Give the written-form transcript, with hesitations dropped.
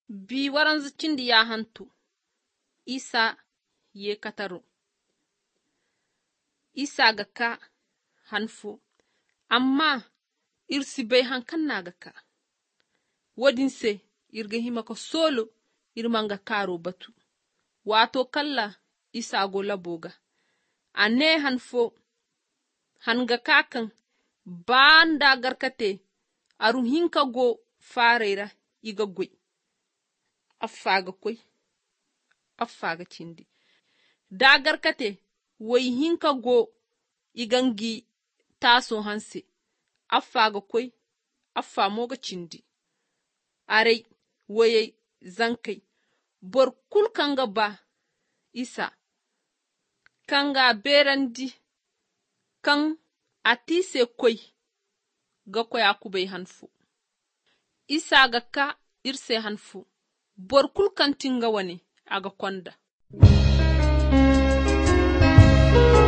bi waranzu cindi ya hantu isa ye kataro isa ga ka hanfu amma irsi bai hankan na ga ka wadin se irga hima ko solo irmanga karo batu wato kalla isa go laboga ane hanfo hanga kakan banda garkate arun hinka go farera iga gwe affaga koi affaga cindi da garkate wai hinka go igangi taso hanse affaga koi affa moga cindi arei waye zankai bor kul kanga ba isa kanga berandi kan atise koi ga koi akubai hanfu isa ga ka irse hanfu bor kul kan tinga wane aga konda